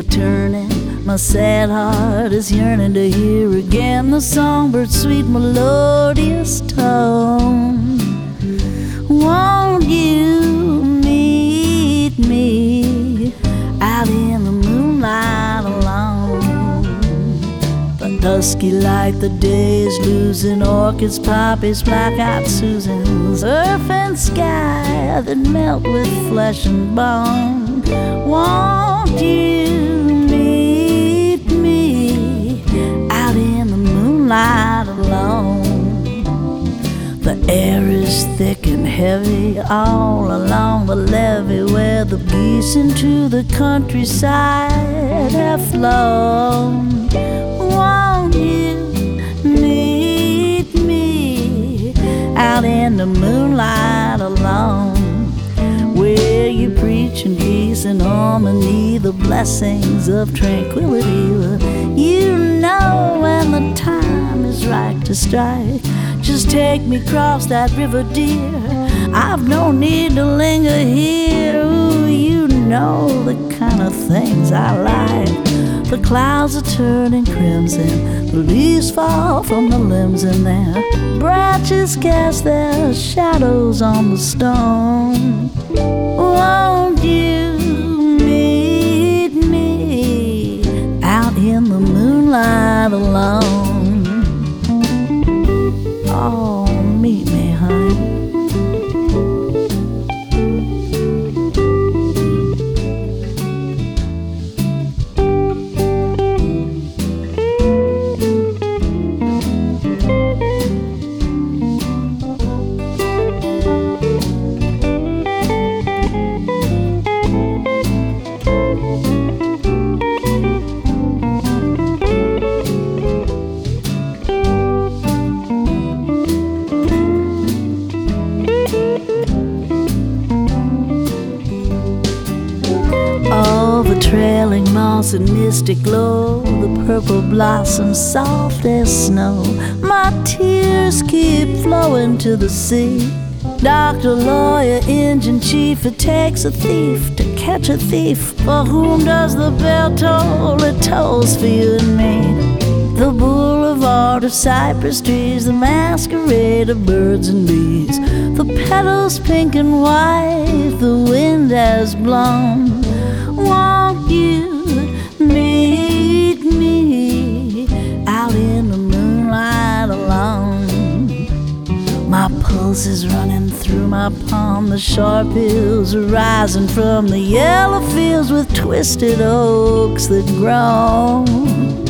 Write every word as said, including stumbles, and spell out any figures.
a-turning, my sad heart is yearning to hear again the songbird's sweet melodious tone. Won't you meet me out in the moonlight alone? The dusky light, the day is losing orchids, poppies, black-eyed Susans, earth and sky that melt with flesh and bone. Won't you meet me out in the moonlight alone? The air is thick and heavy all along the levee where the geese into the countryside have flown. Won't you meet me out in the moonlight alone? Where you preaching peace and harmony, the blessings of tranquility. Well, you know when the time is right to strike. Just take me across that river, dear. I've no need to linger here. Ooh, you know the kind of things I like. The clouds are turning crimson, the leaves fall from the limbs, and their branches cast their shadows on the stone. Won't you meet me out in the moonlight alone? Oh, meet me, honey. The trailing moss and mystic glow, the purple blossoms soft as snow. My tears keep flowing to the sea. Doctor, lawyer, engine chief, it takes a thief to catch a thief. For whom does the bell toll? It tolls for you and me. The boulevard of cypress trees, the masquerade of birds and bees, the petals pink and white the wind has blown. Won't you meet me out in the moonlight alone? My pulse is running through my palm, the sharp hills are rising from the yellow fields with twisted oaks that groan.